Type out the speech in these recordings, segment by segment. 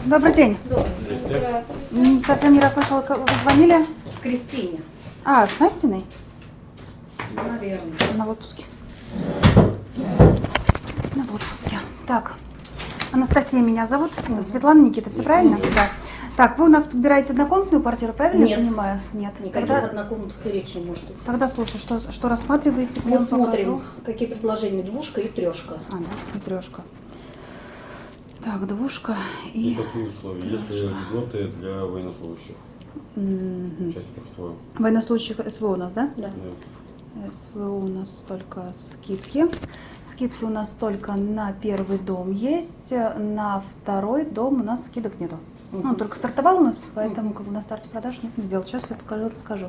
Добрый день. Здравствуйте. Совсем не расслышала, вы звонили? Кристине. А, с Настиной? Наверное. Она в отпуске. Кристина в отпуске. Так, Анастасия меня зовут. Светлана, Никита, все правильно? Да. Так, вы у нас подбираете однокомнатную квартиру, правильно я понимаю? Нет. Никаких однокомнатных и речи не может быть. Тогда слушай, что рассматриваете? Мы смотрим, какие предложения: двушка и трешка. А, двушка и трешка. Так, двушка и какие условия? Если льготы для военнослужащих? Часть СВО. Военнослужащих СВО у нас, да? Да. СВО у нас только скидки. Скидки у нас только на первый дом есть, на второй дом у нас скидок нету. Он только стартовал у нас, поэтому как бы на старте продаж нет, не сделал. Сейчас я покажу, расскажу.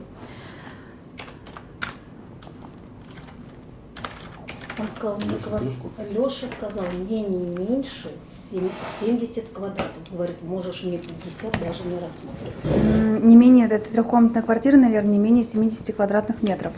Он сказал, Леша сказал, мне не меньше 70 квадратов. Говорит, можешь мне 50 даже не рассматривать. Не менее, это трехкомнатная квартира, наверное, не менее 70 квадратных метров.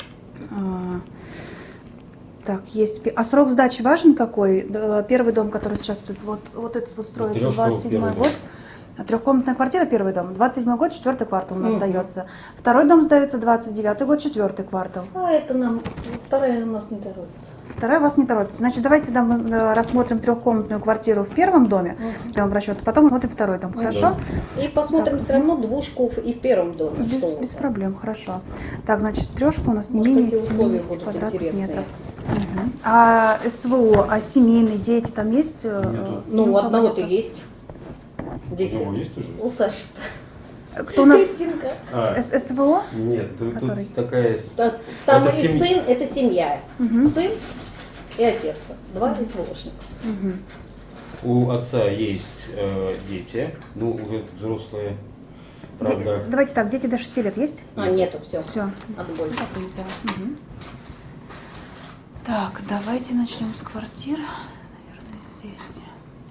Так, есть. А срок сдачи важен какой? Первый дом, который сейчас вот этот вот строится, 27-й год. Трехкомнатная квартира, первый дом, 27-й год, 4-й квартал у нас сдается. Второй дом сдается 29-й год, 4-й квартал. А это нам, вторая у нас не торопится. Вторая вас не торопится. Значит, давайте рассмотрим трехкомнатную квартиру в первом доме, дом расчета, потом смотрим второй дом, хорошо? И посмотрим все равно двушку и в первом доме. Без проблем, хорошо. Так, значит, трешка у нас не менее 70 квадратных метров. А СВО, а семейные дети там есть? Нету. Ну, у одного-то есть. Дети. У него есть уже? У Саши. Кто у нас? Кристинка. СВО? Нет, Который? тут такая... Там Это и сын, это семья. Сын и отец. Два СВОшника. У отца есть дети, ну, уже взрослые, правда. Давайте так, дети до 6 лет есть? Нету, все. Все. Отбой. Так, давайте начнем с квартир. Наверное, здесь.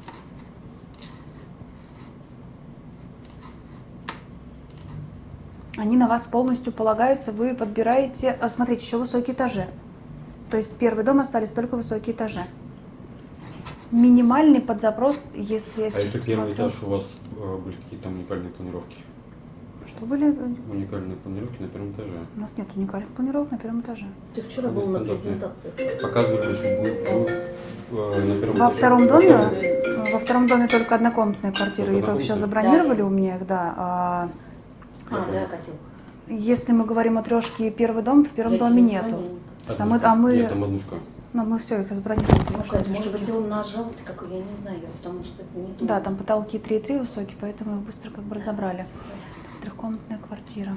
Они на вас полностью полагаются, вы подбираете, смотрите, еще высокие этажи. То есть первый дом остались только высокие этажи. Минимальный подзапрос, если я А если первый этаж у вас были какие-то там уникальные планировки? Что были? Уникальные планировки на первом этаже. У нас нет уникальных планировок на первом этаже. Ты вчера был на презентации. Показывали, что вы на первом Во этаже. втором доме? Во втором доме только однокомнатная квартира. И только сейчас забронировали у меня их, да. Да, Катя. Если мы говорим о трешке и первый дом, то в первом доме нету. Нет, там однушка. Ну, мы все их забронировали. Может быть, он нажался, какой, я не знаю, потому что это не то. Да, там потолки 3,3 высокие, поэтому их быстро как бы разобрали. Трехкомнатная квартира.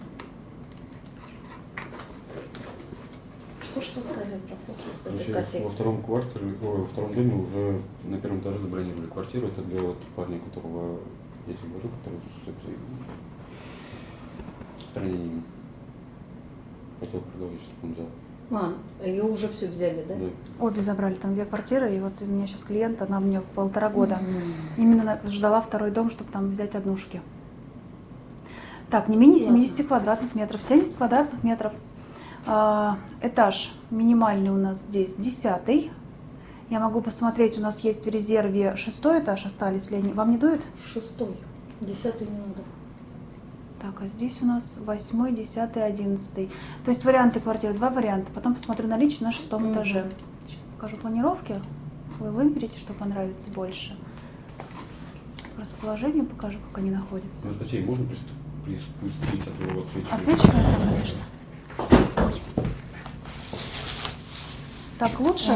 Что скажи, послушай, Значит, Катя. во втором доме уже на первом этаже забронировали квартиру. Это для вот парня, которого я тебе говорю, который с устранением. Хотел предложить, чтобы он взял. Ее уже все взяли, да? Да. Обе забрали, там 2 квартиры, и вот у меня сейчас клиент, она мне 1,5 года. Именно ждала второй дом, чтобы там взять однушки. Так, не менее 70 квадратных метров. 70 квадратных метров. Этаж минимальный у нас здесь 10-й. Я могу посмотреть, у нас есть в резерве 6-й этаж остались ли они. Вам не дует? 6-й. 10-й не надо. Так, а здесь у нас 8-й, 10-й, 11-й. То есть варианты квартиры, 2 варианта. Потом посмотрю наличие на 6-м этаже. Сейчас покажу планировки. Вы выберете, что понравится больше. По расположению покажу, как они находятся. Анастасия, можно приспустить, а то его отсвечивает? Отсвечивает, конечно. Ой. Так лучше?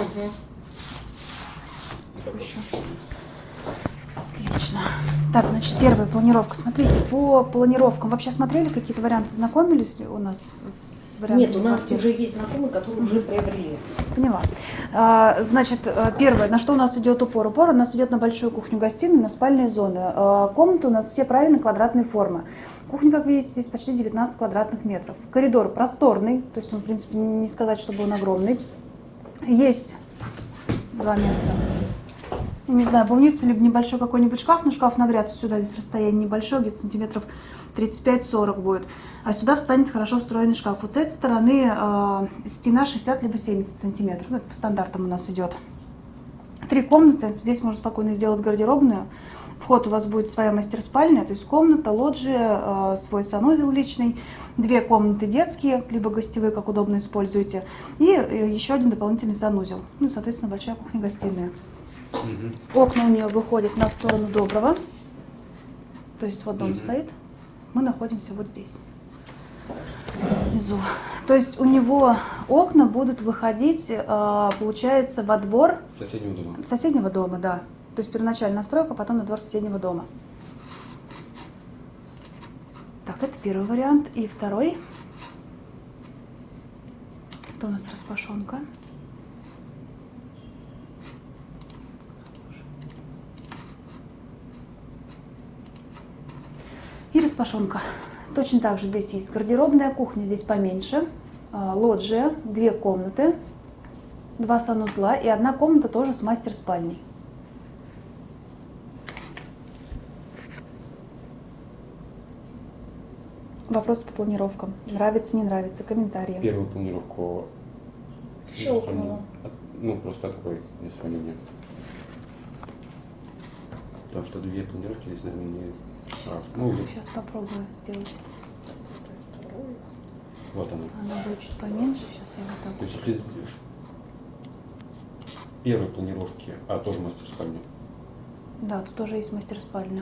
Еще. Отлично. Так, значит, первая планировка. Смотрите, по планировкам вообще смотрели какие-то варианты, знакомились у нас с вариантами? Нет, у нас квартир? уже есть знакомые, которые уже приобрели. Поняла. Значит, первое, на что у нас идет упор? Упор у нас идет на большую кухню-гостиную, на спальные зоны. Комнаты у нас все правильно квадратной формы. Кухня, как видите, здесь почти 19 квадратных метров. Коридор просторный, то есть он, в принципе, не сказать, чтобы он огромный. Есть 2 места. Я не знаю, помнится, либо небольшой какой-нибудь шкаф, но шкаф навряд ли сюда, здесь расстояние небольшое, где-то сантиметров 35-40 будет. А сюда встанет хорошо встроенный шкаф. Вот с этой стороны стена 60 либо 70 сантиметров. Ну, это по стандартам у нас идет. 3 комнаты. Здесь можно спокойно сделать гардеробную. Вход у вас будет своя мастер-спальня, то есть комната, лоджия, свой санузел личный, 2 комнаты детские, либо гостевые, как удобно используете, и еще один дополнительный санузел. Ну и, соответственно, большая кухня-гостиная. Окна у нее выходят на сторону Доброго, то есть вот дом стоит, мы находимся вот здесь, внизу. То есть у него окна будут выходить, получается, во двор соседнего дома, да. То есть первоначальная настройка, потом на двор соседнего дома. Так, это первый вариант. И второй. Это у нас распашонка. И распашонка. Точно так же здесь есть гардеробная, кухня здесь поменьше, лоджия, 2 комнаты, 2 санузла и 1 комната тоже с мастер-спальней. Вопросы по планировкам. Нравится, не нравится, комментарии. Первую планировку Щелкнула. ну просто открой для сравнения. Потому что 2 планировки здесь, наверное, не... Сейчас попробую сделать. Вот она. Она будет чуть поменьше. Сейчас я вот так. То есть если первой планировки, тоже мастер-спальня. Да, тут тоже есть мастер-спальня.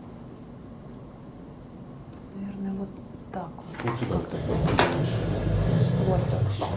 Наверное, вот так вот. Вот сюда вот так. Вот.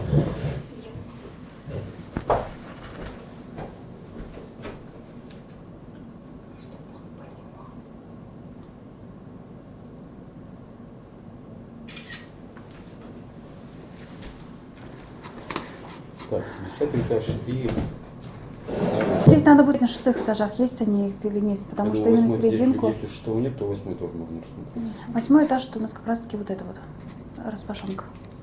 Так, 10 этаж и... Здесь надо будет на 6 этажах, есть они или нет, потому что именно серединку... Если что нет, то 8 тоже можно рассмотреть. 8 этаж, что у нас как раз таки вот это вот распашонка.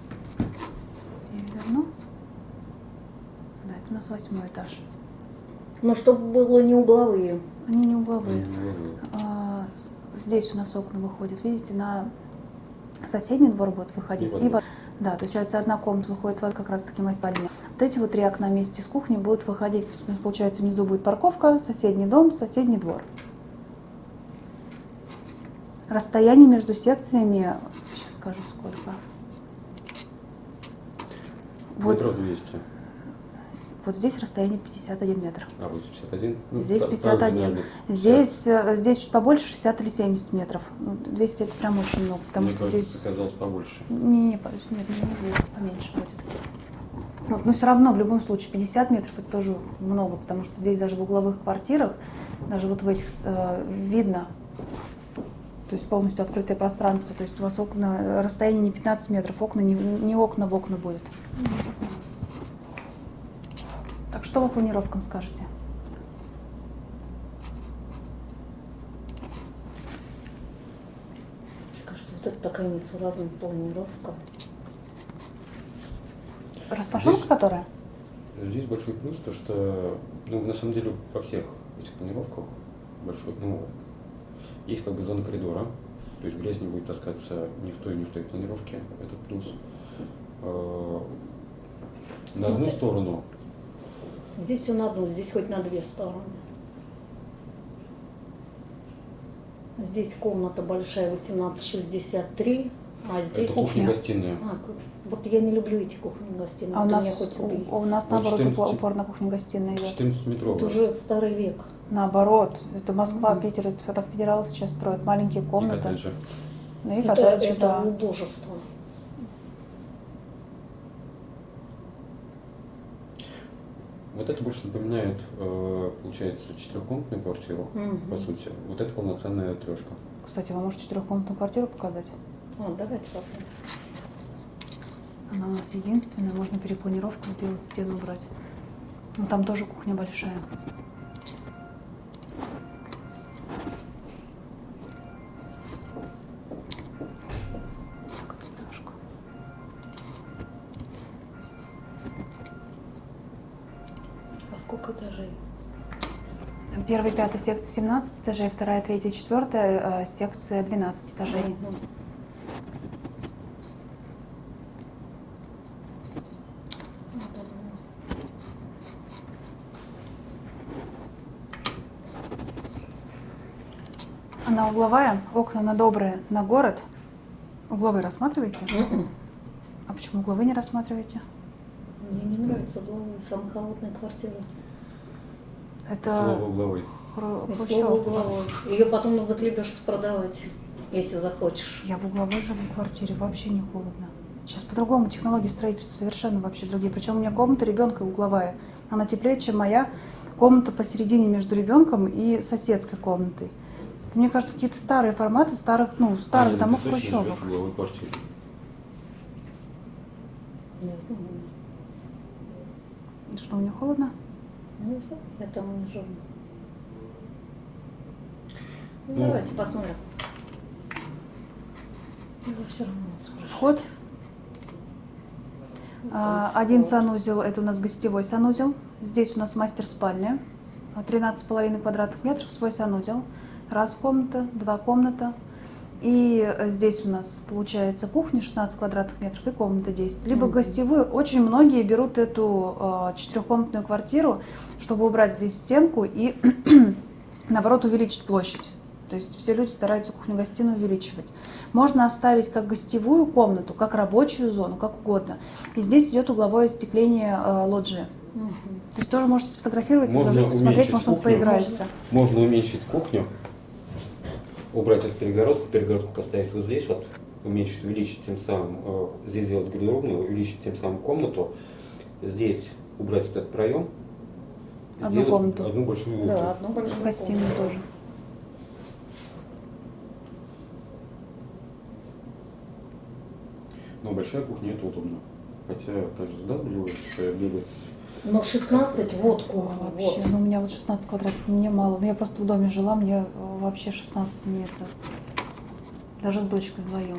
Я верну. Да, это у нас 8 этаж. Но чтобы было не угловые. Они не угловые. Здесь у нас окна выходят, видите, на соседний двор будет выходить. Да, то есть, получается, 1 комната выходит вот как раз таки мастер-спальня. Вот эти вот 3 окна вместе с кухней будут выходить. Получается, внизу будет парковка, соседний дом, соседний двор. Расстояние между секциями, сейчас скажу сколько. Вот, метро 200. вот здесь расстояние 51 метр. Вот 51? Здесь 51. Здесь чуть побольше, 60 или 70 метров. 200 это прям очень много, потому что здесь... казалось побольше. Не 200, поменьше будет. Но все равно, в любом случае, 50 метров это тоже много, потому что здесь даже в угловых квартирах, даже вот в этих видно, то есть полностью открытое пространство. То есть у вас окна, расстояние не 15 метров, окна не окна в окна будет. Так что по планировкам скажете? Мне кажется, вот это такая несуразная планировка. Распашонка, которая? Здесь большой плюс, то что, на самом деле, во всех этих планировках большой, есть как бы зона коридора, то есть грязь не будет таскаться ни в той планировке, это плюс. На одну сторону. Здесь все на одну, здесь хоть на 2 стороны. Здесь комната большая, 1863, а здесь... Это кухня-гостиная. Вот я не люблю эти кухни-гостиные. А у нас наоборот 14, упор на кухню-гостиную идет. 14-метровая. Это уже старый век. Наоборот, это Москва, Питер, это так федералы сейчас строят маленькие комнаты. И коттеджи. Ну и коттеджи, Это да. убожество. Вот это больше напоминает, получается, 4-комнатную квартиру, по сути. Вот это полноценная 3. Кстати, вы можете 4-комнатную квартиру показать? Давайте посмотрим. Она у нас единственная, можно перепланировку сделать, стену убрать. Но там тоже кухня большая. Так, это немножко. А сколько этажей? 1, 5 секция 17 этажей, 2, 3, 4 секция 12 этажей. Она угловая, окна на добрые, на город. Угловые рассматриваете? А почему угловые не рассматриваете? Мне не нравится угловые, самая холодная квартира. Это Слово угловой. И Хрущев. слово угловой. Ее потом заклебешься продавать, если захочешь. Я в угловой живу в квартире, вообще не холодно. Сейчас по-другому технологии строительства совершенно вообще другие. Причем у меня комната ребенка угловая. Она теплее, чем моя комната посередине между ребенком и соседской комнатой. Это, мне кажется, какие-то старые форматы старых домов хрущевок. В угловой квартире. Не знаю. Что, у нее холодно? Не знаю, я там не живу. Ну, Ну, давайте посмотрим. Я все равно спрашиваю. Вход. Один санузел, это у нас гостевой санузел. Здесь у нас мастер-спальня. 13,5 квадратных метров, свой санузел. Раз комната, два комната. И здесь у нас получается кухня 16 квадратных метров и комната 10. Либо гостевую. Очень многие берут эту четырехкомнатную квартиру, чтобы убрать здесь стенку и наоборот увеличить площадь. То есть все люди стараются кухню-гостиную увеличивать. Можно оставить как гостевую комнату, как рабочую зону, как угодно. И здесь идет угловое остекление лоджии. То есть тоже можете сфотографировать, предложить посмотреть, может он поиграется. Можно уменьшить кухню, убрать эту перегородку поставить вот здесь вот, уменьшить, увеличить тем самым, здесь сделать гардеробную, увеличить тем самым комнату, здесь убрать этот проем, Одну сделать комнату. одну большую Да, одну большую Гостиную комнату. тоже. Но большая кухня это удобно. Хотя, конечно, задалбливается, бегать. Но 16 вот кухня, Вообще, вот. ну у меня вот 16 квадратов, мне мало. Но я просто в доме жила, мне вообще 16 не это. Даже с дочкой вдвоем.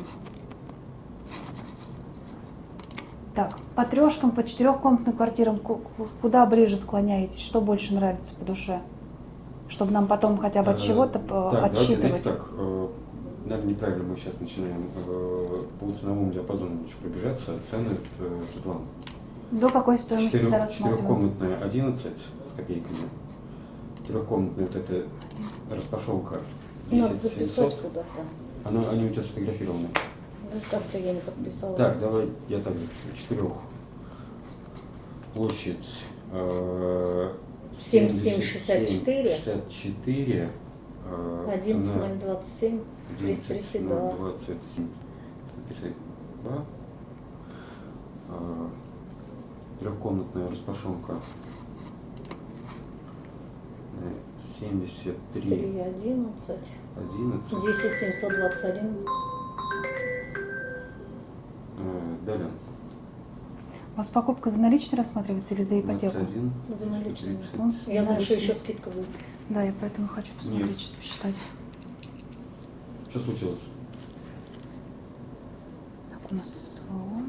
Так, по трешкам, по четырехкомнатным квартирам, куда ближе склоняетесь? Что больше нравится по душе? Чтобы нам потом хотя бы от чего-то отсчитывать. Так, наверное, неправильно мы сейчас начинаем по ценовому диапазону лучше пробежаться. Цены Светлана. До какой стоимости для рассматривания? Четырехкомнатная 11 с копейками. Трехкомнатная вот эта распашонка Надо 10 записать 700. куда-то. Они у тебя сфотографированы. Ну, как-то я не подписала. Так, давай я так запишу. Четырех. Площадь 7764. 64. 11,027, 332. 27. 132. Трехкомнатная распашонка 73. 3,11. 11. 10,721. Далее. У вас покупка за наличные рассматривается или за ипотеку? 21. За наличные. 130. Я знаю, что Наличные. еще скидка будет. Да, я поэтому хочу посмотреть, Нет. что посчитать. Что случилось? Так, у нас СВО.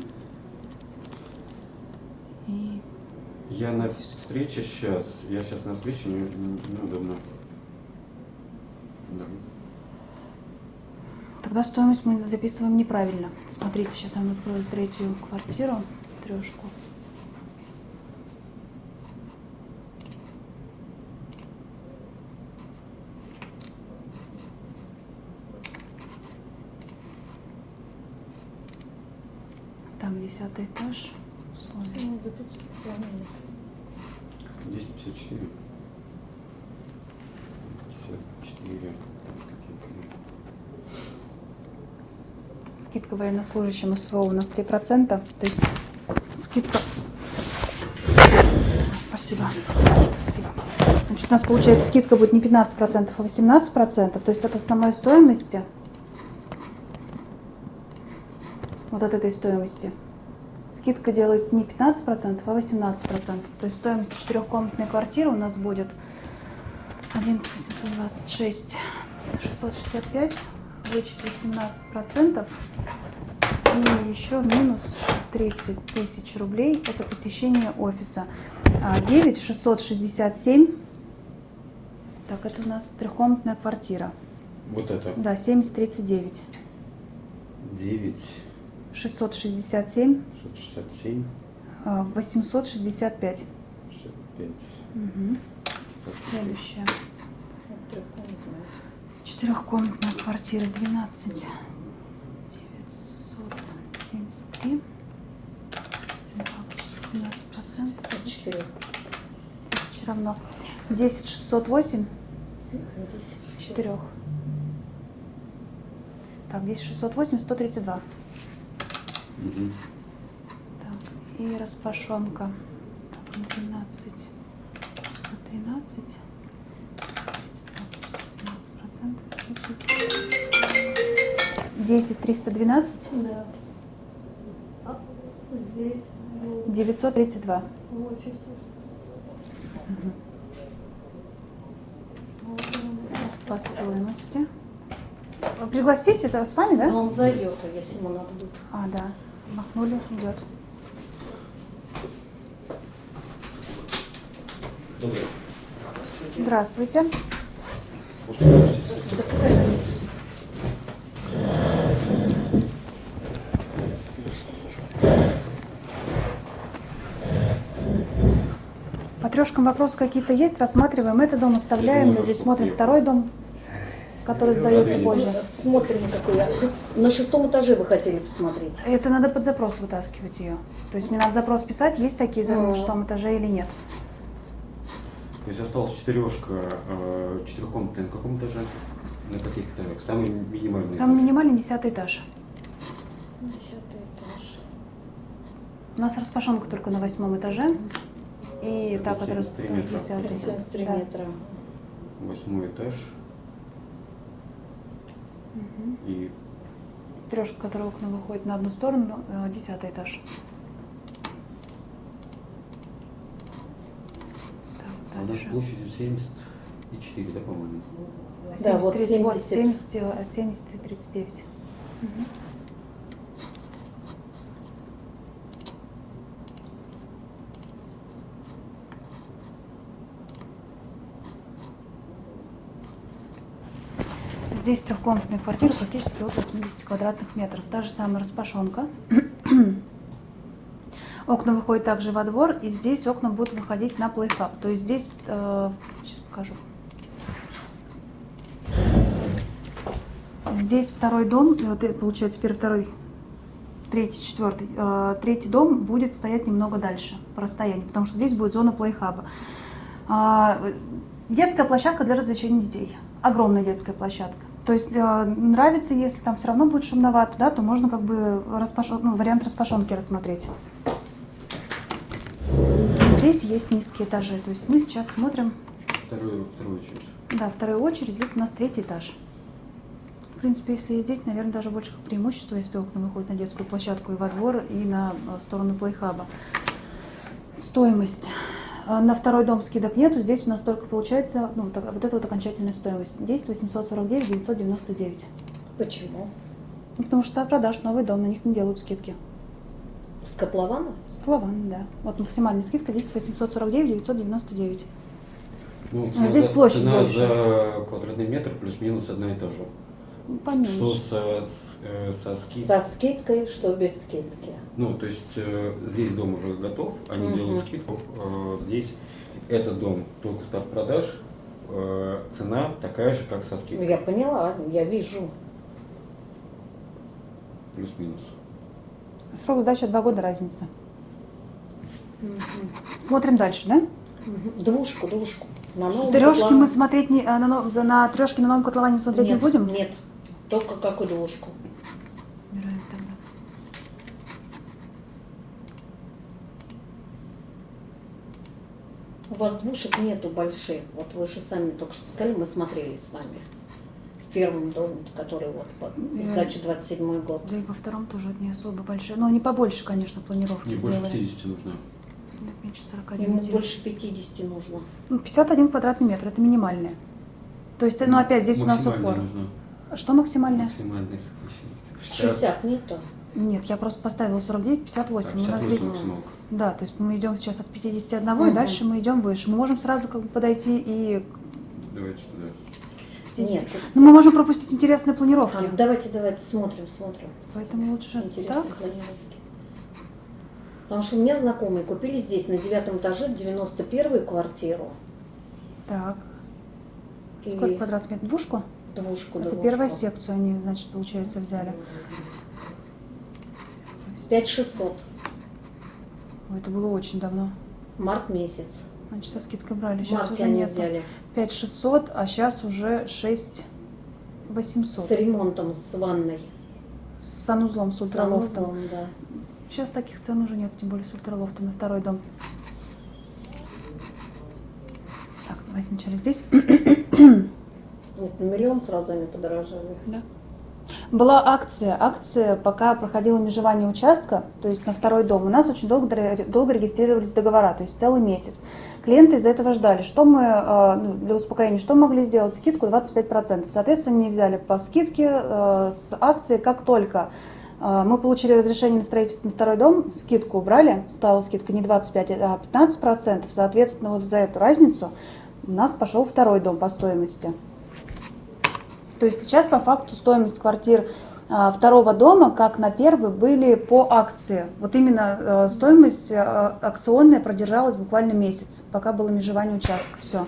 И Я на встрече сейчас. Я сейчас на встрече, неудобно. Да. тогда стоимость мы записываем неправильно. Смотрите, сейчас я вам открою третью квартиру, трешку. Так, 10-й этаж. Условия. Ну, записывай по сравнению. 1054. 54. Там с копейками. Скидка военнослужащим СВО у нас 3%. То есть скидка... Спасибо. Спасибо. Значит, у нас получается скидка будет не 15%, а 18%. То есть от основной стоимости, вот от этой стоимости, скидка делается не 15%, а 18%. То есть стоимость четырехкомнатной квартиры у нас будет 11 826 665, вычесть 18%, и еще минус 30 тысяч рублей, это посещение офиса. 9 667, так, это у нас трехкомнатная квартира. Вот это. Да, 7039. 9. 667, 667. 865. 65. Угу. Следующее. Вот трехкомнатная. Четырехкомнатная квартира 12 973. Почти 17%. 4. Тысячи равно 10 608. 4. Так, 10 608, 132. Угу. Так, и распашонка. Так, 12 112. 10 312. Да. А здесь 932. в офисе. По стоимости. Пригласите, это с вами, да? Но он зайдет, если ему надо будет. А, да. Махнули, идет. Добрый. Здравствуйте. По трешкам вопросы какие-то есть? Рассматриваем этот дом, оставляем или смотрим второй дом, который сдается позже? Смотрим, какой. На 6-м этаже вы хотели посмотреть. Это надо под запрос вытаскивать ее. То есть мне надо запрос писать, есть такие на 6-м этаже или нет. То есть осталась четырешка, четырехкомнатная на каком этаже? На каких этажах? Самый минимальный Самый этаж. минимальный 10-й этаж. 10-й этаж. У нас распашонка только на 8-м этаже. И Это та, которая 73 метра. 10-й. 73 Да. метра. 8-й этаж. И Трешка, которая окна выходит на одну сторону, 10-й этаж. Так, у нас дальше. площадью 74, да, по-моему? Да, вот 70, 70. 70 и 39. Мгм. Здесь трехкомнатная квартира практически от 80 квадратных метров. Та же самая распашонка. Окна выходят также во двор, и здесь окна будут выходить на плейхаб. То есть здесь, сейчас покажу. Здесь второй дом, вот это получается первый, второй, третий, четвертый. Третий дом будет стоять немного дальше по расстоянию, потому что здесь будет зона плейхаба. Детская площадка для развлечения детей. Огромная детская площадка. То есть нравится, если там все равно будет шумновато, да, то можно как бы вариант распашонки рассмотреть. Здесь есть низкие этажи. То есть мы сейчас смотрим. Вторую очередь. Да, вторую очередь, это у нас третий этаж. В принципе, если есть дети, наверное, даже больше как преимущество, если окна выходят на детскую площадку и во двор, и на сторону плейхаба. Стоимость. На второй дом скидок нету, здесь у нас только получается, вот эта вот окончательная стоимость. Здесь 849 999. Почему? Потому что продаж новый дом, на них не делают скидки. С котлована? С котлована, да. Вот максимальная скидка здесь 849 999. Ну, здесь площадь цена больше. за квадратный метр плюс-минус одна и та же. Поменьше. Что со скидкой? Со скидкой, что без скидки. Ну, то есть здесь дом уже готов, они делают скидку. Здесь этот дом только старт продаж, цена такая же, как со Ну, скидкой. я поняла, я вижу. Плюс-минус. Срок сдачи 2 года разница. Смотрим дальше, да? Двушку. На новом Трешки котловане. мы смотреть на трешки на новом котловане мы смотреть не будем? Нет, только какую двушку. Убираем тогда. У вас двушек нету больших. Вот вы же сами только что сказали, мы смотрели с вами. В первом доме, который вот по сдаче 27-й год. Да и во втором тоже не особо большие. Но они побольше, конечно, планировки Не больше сделали. 50 нужно. Да, меньше Ему 49. больше 50 нужно. 51 квадратный метр, это минимальное. То есть, ну опять здесь у нас Максимально упор. нужно. Что максимальное? Максимальный. 60 нету. Нет, я просто поставила 49, 58. У нас здесь, максималка. да, то есть мы идем сейчас от 51, и дальше мы идем выше. Мы можем сразу как бы подойти и Давайте туда. 50. Нет. Но мы можем пропустить интересные планировки. Давайте, смотрим. Поэтому лучше Интересные так. планировки. Потому что у меня знакомые купили здесь на 9 этаже 91-ю квартиру. Так. И Сколько квадратных метров? Двушку? двушку. Это первая секцию они, значит, получается, взяли. 5600. Ой, это было очень давно. Март месяц. Значит, со скидкой брали. В Сейчас марте уже они нет. взяли. 5600, а сейчас уже 6800. С ремонтом, с ванной. С санузлом, с ультралофтом. С санузлом, да. Сейчас таких цен уже нет, тем более с ультралофтом на второй дом. Так, давайте вначале здесь. Вот, на миллион сразу они подорожали. Да. Была акция, пока проходило межевание участка, то есть на второй дом. У нас очень долго регистрировались договора, то есть целый месяц. Клиенты из-за этого ждали. Что мы, для успокоения, что мы могли сделать? Скидку 25%. Соответственно, они взяли по скидке с акции, как только мы получили разрешение на строительство на второй дом, скидку убрали, стала скидка не 25, а 15%. Соответственно, вот за эту разницу у нас пошел второй дом по стоимости. То есть сейчас по факту стоимость квартир второго дома, как на первый, были по акции. Вот именно стоимость акционная продержалась буквально месяц, пока было межевание участка. Все.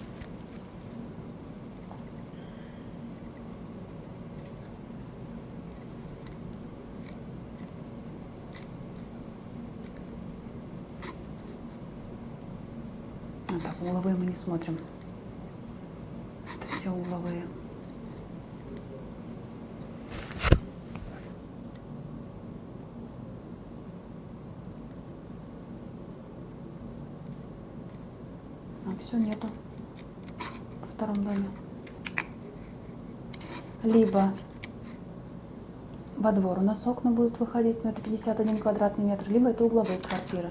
Так, угловые мы не смотрим. Это все угловые. Все нету во втором доме. Либо во двор у нас окна будут выходить, но это 51 квадратный метр, либо это угловые квартиры.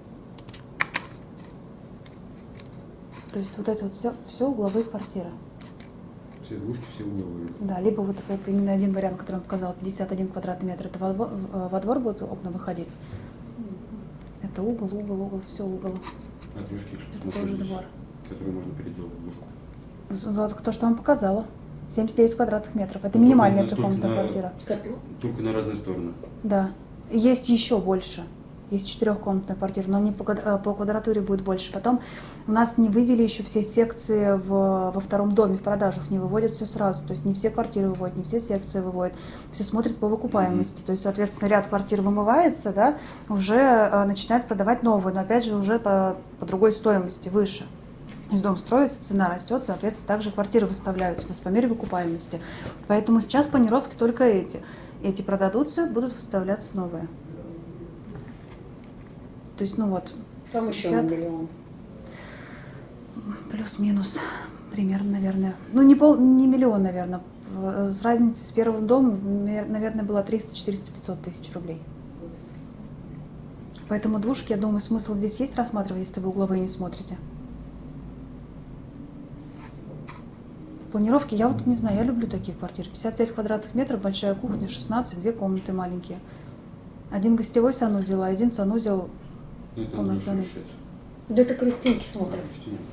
То есть вот это вот все угловые квартиры. Все двушки, все угловые. Да, либо вот именно один вариант, который он показал, 51 квадратный метр, это во двор будут окна выходить. Это угол, все угол. А двушки, Это тоже двор. Которые можно переделать в двушку. Вот то, что вам показала. 79 квадратных метров. Это минимальная трехкомнатная квартира. Только на разные стороны. Да. Есть еще больше. Есть четырехкомнатная квартира, но не по квадратуре будет больше. Потом у нас не вывели еще все секции во втором доме, в продажах не выводят все сразу. То есть не все квартиры выводят, не все секции выводят. Все смотрят по выкупаемости. То есть, соответственно, ряд квартир вымывается, да, уже начинают продавать новые, но опять же уже по другой стоимости, выше. То есть дом строится, цена растет, соответственно, также квартиры выставляются, но по мере выкупаемости. Поэтому сейчас планировки только эти. Эти продадутся, будут выставляться новые. То есть, ну вот, там еще 50, миллион. Плюс-минус, примерно, наверное. Ну, не миллион, наверное. С разницей с первым домом, наверное, была 300, 400, 500 тысяч рублей. Поэтому двушки, я думаю, смысл здесь есть рассматривать, если вы угловые не смотрите. Планировки, я вот не знаю, я люблю такие квартиры. 55 квадратных метров, большая кухня, 16, 2 комнаты маленькие. Один гостевой санузел, а один санузел полноценный. Да это Кристинки смотрим.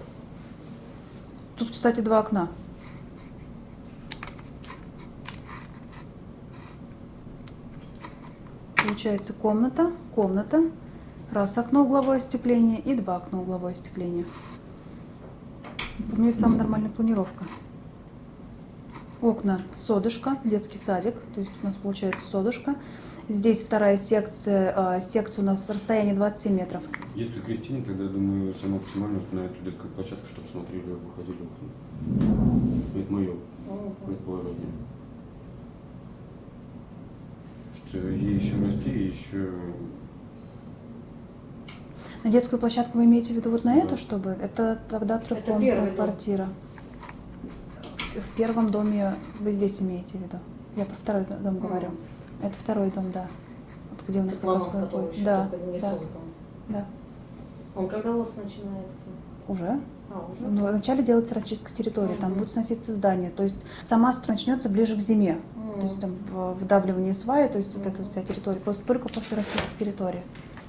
Тут, кстати, 2 окна. Получается комната, раз окно угловое остекление и 2 окна угловое остекление. У меня самая нормальная планировка. Окна содышко, детский садик, то есть у нас получается содышко. Здесь вторая секция, секция у нас расстояние 27 метров. Если Кристине, тогда, думаю, самое оптимальное на эту детскую площадку, чтобы смотрели, выходили окна. Это мое предположение. Что ей еще расти, и еще... На детскую площадку вы имеете в виду вот на эту, чтобы? Это тогда трехкомнатная квартира. В первом доме вы здесь имеете в виду? Я про второй дом говорю. Это второй дом, да. Вот где у нас как раз будет. Да, да. Он когда у вас начинается? Уже. Ну, вначале делается расчистка территории, там будет сноситься здание. То есть сама начнется ближе к зиме. То есть там вдавливание сваи, то есть вот эта вся территория, только после расчистки территории.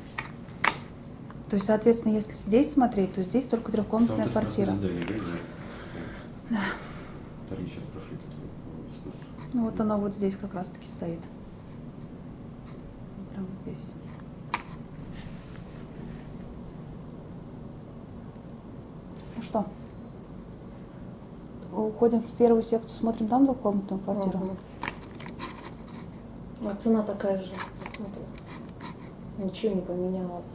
То есть, соответственно, если здесь смотреть, то здесь только трехкомнатная квартира. Да. Вторые сейчас прошли. Ну вот оно вот здесь как раз таки стоит. Прямо здесь. Ну что? уходим в первую секцию, смотрим там двухкомнатную квартиру. А цена такая же, я смотрю. Ничего не поменялось.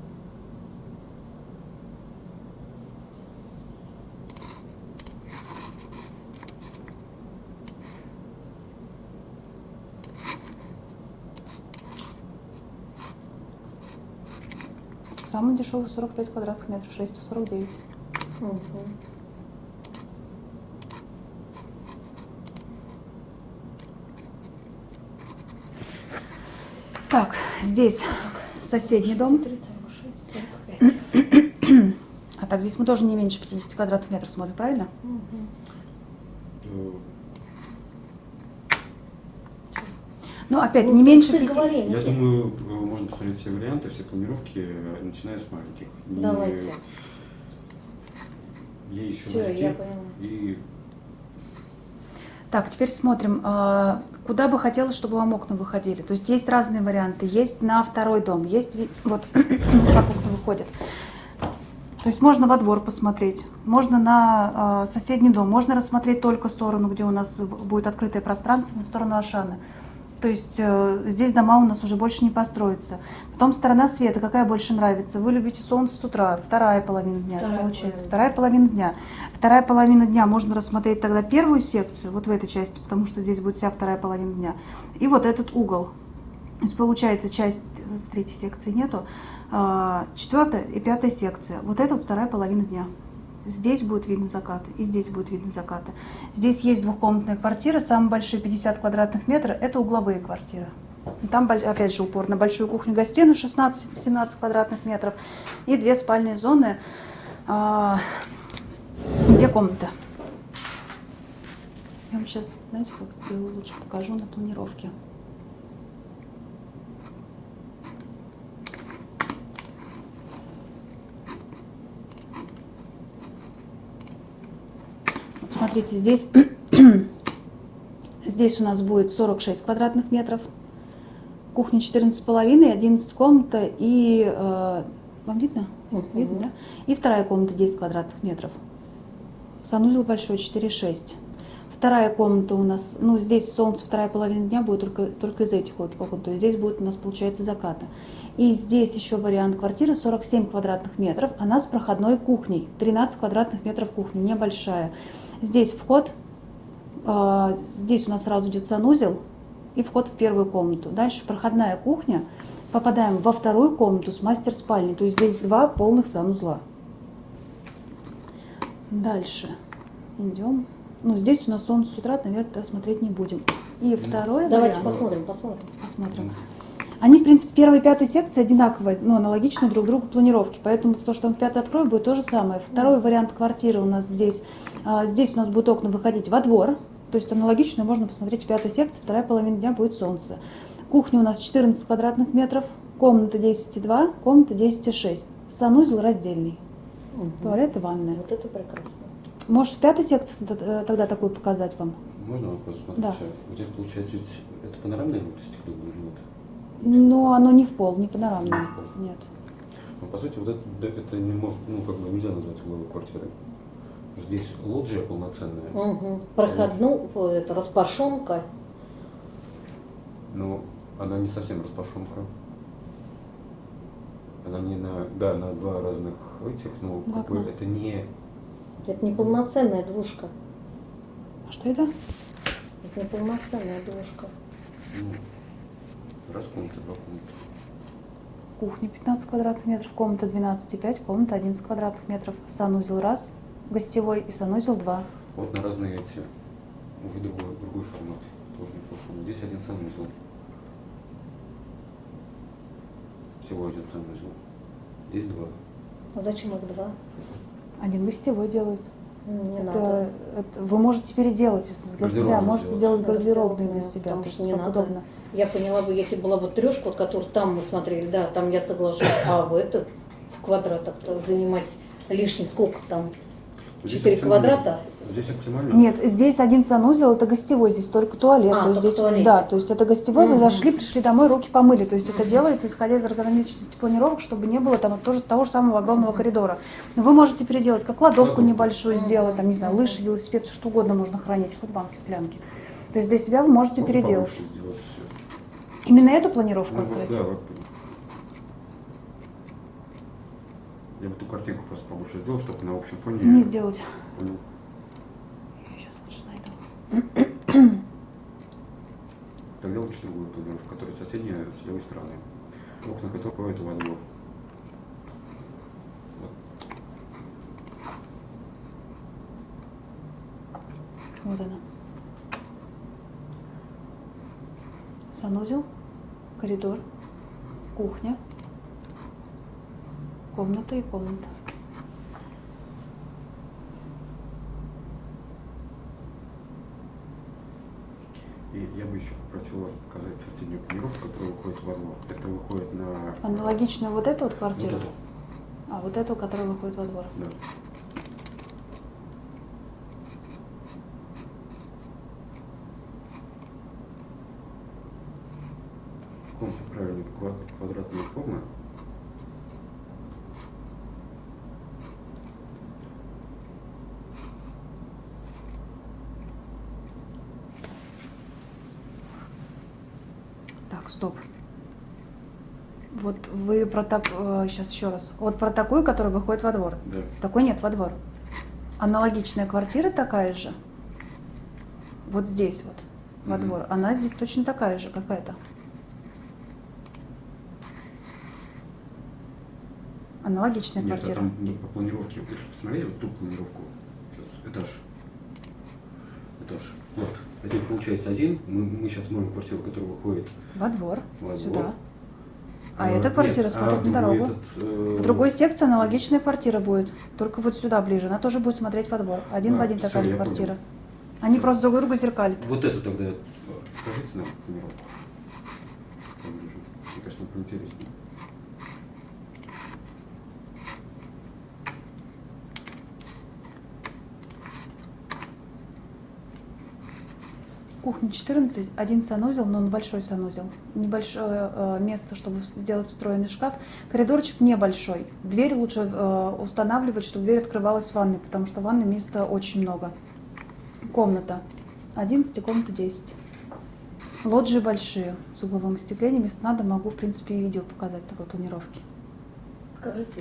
Самый дешевый 45 квадратных метров, 649. Угу. Так, здесь соседний дом. 46, 45. А так, здесь мы тоже не меньше 50 квадратных метров смотрим, правильно? Ну, опять, не меньше Ты 5. говори, Я Никита. думаю, можно посмотреть все варианты, все планировки, начиная с маленьких. И Давайте. Ей еще Все, расти, я поняла. и Так, теперь смотрим, куда бы хотелось, чтобы вам окна выходили. То есть есть разные варианты. Есть на второй дом, есть вот как окна выходят. То есть можно во двор посмотреть, можно на соседний дом, можно рассмотреть только сторону, где у нас будет открытое пространство, на сторону Ашаны. То есть здесь дома у нас уже больше не построятся. Потом сторона света, какая больше нравится? Вы любите солнце с утра, вторая половина дня, получается. Вторая половина дня. Вторая половина дня можно рассмотреть тогда первую секцию, вот в этой части, потому что здесь будет вся вторая половина дня. И вот этот угол. То есть получается часть в третьей секции нету. 4-я и 5-я секция. Вот это вот вторая половина дня. Здесь будет видно закаты, и здесь будет видно закаты. Здесь есть двухкомнатная квартира, самые большие 50 квадратных метров, это угловые квартиры. Там, опять же, упор на большую кухню-гостиную 16-17 квадратных метров и 2 спальные зоны, 2 комнаты. Я вам сейчас, знаете, как сделаю, лучше покажу на планировке. Смотрите, здесь, здесь у нас будет 46 квадратных метров, кухня 14,5, 11 комната и, вам видно? Видно, да? И вторая комната 10 квадратных метров. Санузел большой 4,6. Вторая комната у нас, ну здесь солнце вторая половина дня будет только из этих окон, то есть здесь будет у нас получается заката. И здесь еще вариант квартиры 47 квадратных метров, она с проходной кухней, 13 квадратных метров кухни, небольшая. Здесь вход, здесь у нас сразу идет санузел и вход в первую комнату. Дальше проходная кухня, попадаем во вторую комнату с мастер-спальней, то есть здесь 2 полных санузла. Дальше идем. Ну, здесь у нас солнце с утра, наверное, смотреть не будем. И второй Давайте вариант. посмотрим. Они, в принципе, 1-я и 5-я секции одинаковые, но аналогичны друг другу планировки. Поэтому то, что мы в 5-й откроем, будет то же самое. Второй вариант квартиры у нас здесь. Здесь у нас будут окна выходить во двор. То есть аналогично можно посмотреть в 5-й секции. Вторая половина дня будет солнце. Кухня у нас 14 квадратных метров. Комната 10,2, комната 10,6. Санузел раздельный. Туалет и ванная. Вот это прекрасно. Может, в 5-й секции тогда такую показать вам? можно вопрос? Смотрите, Да. вот здесь получается ведь это панорамное стекло или нет? Но оно не в пол, не панорамное. Нет. Ну, по сути, вот это не может, ну, как бы нельзя назвать угловой квартирой. Здесь лоджия полноценная. Угу. Проходну, это распашонка. Но она не совсем распашонка. Она не на, да, на 2 разных этих, но как бы это не... Это не полноценная двушка. А что это? Это не полноценная двушка. Ну, раз комната, 2 комнаты. Кухня 15 квадратных метров, комната 12,5, комната 11 квадратных метров, санузел 1, гостевой и санузел 2. Вот на разные эти, уже другой формат, тоже неплохо. Но здесь один санузел. Всего один санузел. Здесь 2. А зачем их 2? Один гостевой делают. Не надо. Это вы можете переделать для себя, можете сделать гардеробную для Гардеробную, себя, потому то что есть не как надо. удобно. Я поняла бы, если была бы трешка, вот, которую там мы смотрели, да, там я соглашусь. А в этот, в квадратах-то занимать лишний сколько там? Здесь 4 оптимально. квадрата. Здесь оптимально. Нет, здесь один санузел, это гостевой, здесь только туалет. А, то есть только здесь, туалетик. да, то есть это гостевой, вы Мгм. зашли, пришли домой, руки помыли. То есть это делается, исходя из эргономичности планировок, чтобы не было там тоже того же самого огромного коридора. Но вы можете переделать, как кладовку небольшую сделать, там, не знаю, лыжи, велосипед, всё что угодно можно хранить, хоть банки, склянки. То есть для себя вы можете Можно переделать. повыше сделать всё. Именно эту планировку Ну, вот, открыть? да, вот. Я бы ту картинку просто побольше сделал, чтобы на общем фоне... Не сделать. Понял. Я сейчас лучше найду. Тогда лучше другую планировку, которая соседняя с левой стороны. Окна которой выходят во двор. Вот она. Санузел, коридор, кухня, комната и комната. И я бы еще попросил вас показать соседнюю планировку, которая выходит во двор. Это выходит на... Аналогично вот эту вот Вот квартиру? эту. А, вот эту, которая выходит во двор. Да. Комната правильной квадратной формы. Так, стоп. Вот вы про так... Сейчас еще раз. Вот про такую, которая выходит во двор. Да. Такой нет во двор. Аналогичная квартира такая же. Вот здесь вот, во Мгм. двор. Она здесь точно такая же какая-то. Аналогичная Нет, квартира. а там по планировке, вы посмотрели вот ту планировку? Сейчас, этаж. Этаж. Вот. Это получается один. Мы сейчас смотрим квартиру, которая выходит Во двор. во двор. Сюда. А эта квартира нет, смотрит на другой дорогу. этот, В другой секции аналогичная квартира будет. Только вот сюда ближе. Она тоже будет смотреть во двор. Один в один всё, такая же я квартира. понял. Они просто друг друга зеркалят. Вот эту тогда покажите нам планировку. Поближе. Мне кажется, это поинтереснее. Кухня 14, один санузел, но он большой санузел. Небольшое место, чтобы сделать встроенный шкаф. Коридорчик небольшой. Дверь лучше устанавливать, чтобы дверь открывалась в ванной, потому что в ванной места очень много. Комната 11 и комната 10. Лоджии большие, с угловым остеклением. Если надо, могу, в принципе, и видео показать такой планировки. Покажите.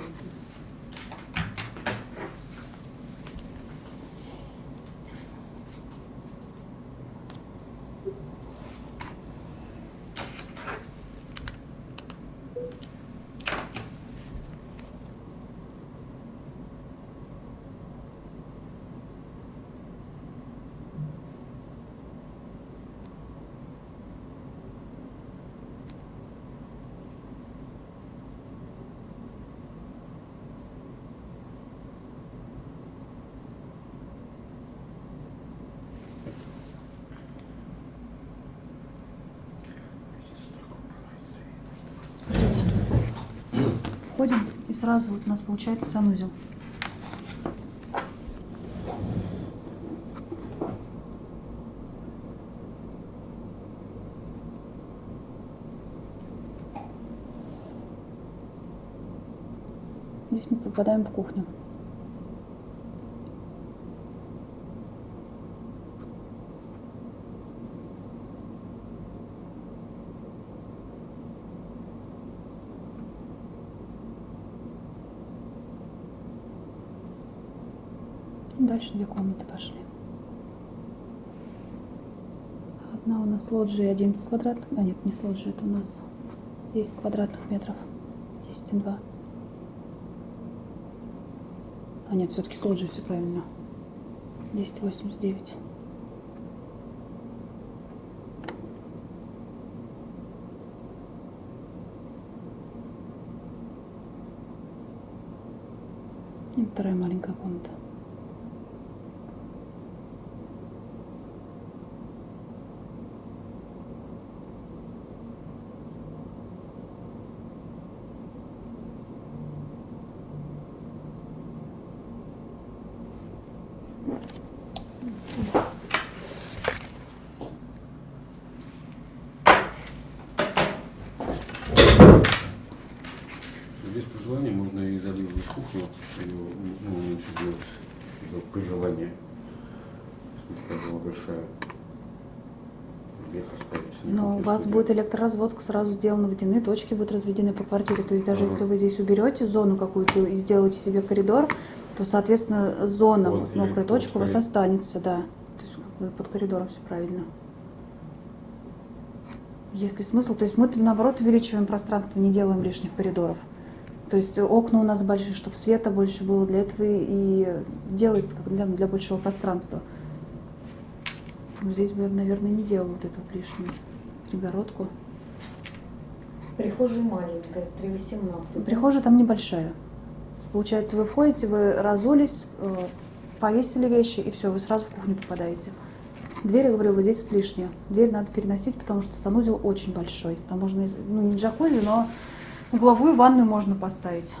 Смотрите. Входим, и сразу вот у нас получается санузел. Здесь мы попадаем в кухню. Дальше две комнаты пошли. Одна у нас лоджия 11 квадратных, а нет, не с лоджией, это у нас 10 квадратных метров, 10,2. А нет, все-таки с лоджией все правильно. 10,89. И вторая маленькая комната. кухню ее меньше делать при желании. Такая была большая. Но у вас будет электроразводка сразу сделана, водяные точки будут разведены по квартире. То есть даже если вы здесь уберете зону какую-то и сделаете себе коридор, то, соответственно, зона, вот, мокрая точка у вас останется, да. То есть под коридором все правильно. Если смысл, то есть мы наоборот увеличиваем пространство, не делаем лишних коридоров. То есть окна у нас большие, чтобы света больше было, для этого и делается как для большего пространства. Здесь бы я, наверное, не делала вот эту вот лишнюю перегородку. Прихожая маленькая, 3,18. Прихожая там небольшая. Получается, вы входите, вы разулись, повесили вещи, и все, вы сразу в кухню попадаете. Дверь, я говорю, вот здесь вот лишняя. Дверь надо переносить, потому что санузел очень большой. Там можно, ну, не джакузи, но угловую ванную можно поставить.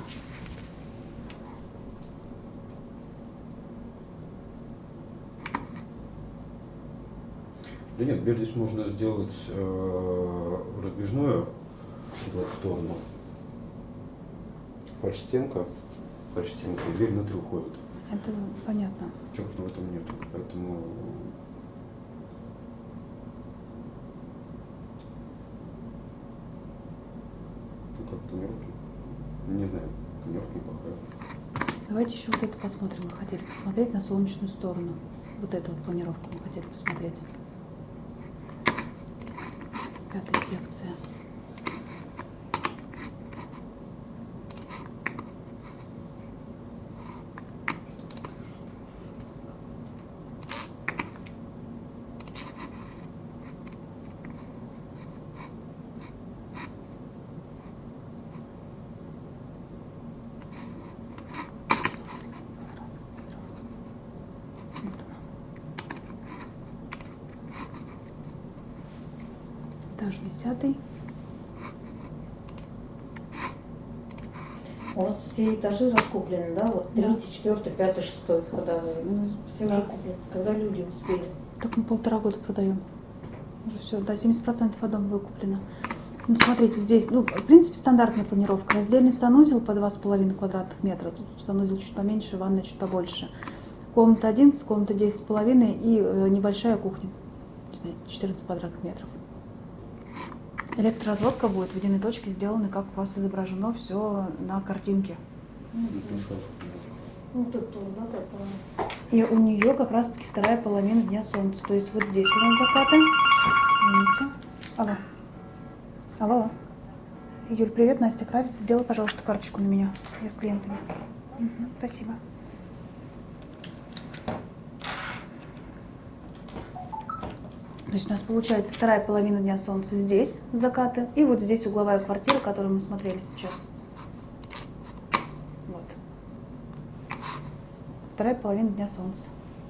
Да нет, дверь здесь можно сделать раздвижную в эту сторону. Фальш-стенка, и дверь внутрь уходит. Это понятно. Чего в этом нет. Поэтому ну, как планировка, не знаю, планировка неплохая. Давайте еще вот это посмотрим. Мы хотели посмотреть на солнечную сторону. Вот эту вот планировку мы хотели посмотреть. 5-я секция. Этаж 10. У вас все этажи раскуплены, да? Вот Да. 3, 4, 5, 6, когда все Да. уже куплены, когда люди успели. Так мы 1,5 года продаем. Уже все, да, 70% от дома выкуплено. Ну, смотрите, здесь, ну, в принципе, стандартная планировка. Раздельный санузел по 2,5 квадратных метра. Тут санузел чуть поменьше, ванная чуть побольше. Комната 11, комната 10,5 и небольшая кухня, не знаю, 14 квадратных метров. Электроразводка будет, водяные точки сделаны, как у вас изображено все на картинке. Ну, тут тоже, да, такое. И у нее как раз-таки 2-я половина дня солнца. То есть вот здесь у нас закаты. Извините. Алло. Алло. Юль, привет, Настя Кравец. Сделай, пожалуйста, карточку на меня. Я с клиентами. Угу, спасибо. То есть у нас получается 2-я половина дня солнца здесь, закаты, и вот здесь угловая квартира, которую мы смотрели сейчас. Вот. 2-я половина дня солнца.